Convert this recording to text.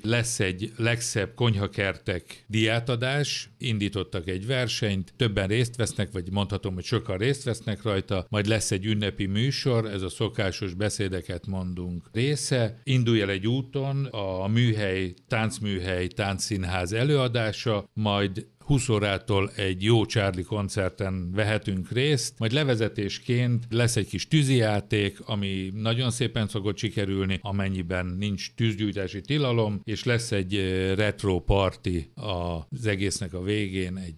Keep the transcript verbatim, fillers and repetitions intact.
lesz egy legszebb konyhakertek díjátadás, indítottak egy versenyt, többen részt vesznek, vagy mondhatom, hogy sokan részt vesznek rajta, majd lesz egy ünnepi műsor, ez a szokásos beszédeket mondunk része. Indulj el egy úton, a műhely, táncműhely, táncszínház előadása, majd húsz órától egy jó Charlie koncerten vehetünk részt, majd levezetésként lesz egy kis tűzijáték, ami nagyon szépen szokott sikerülni, amennyiben nincs tűzgyújtási tilalom, és lesz egy retro party az egésznek a végén, egy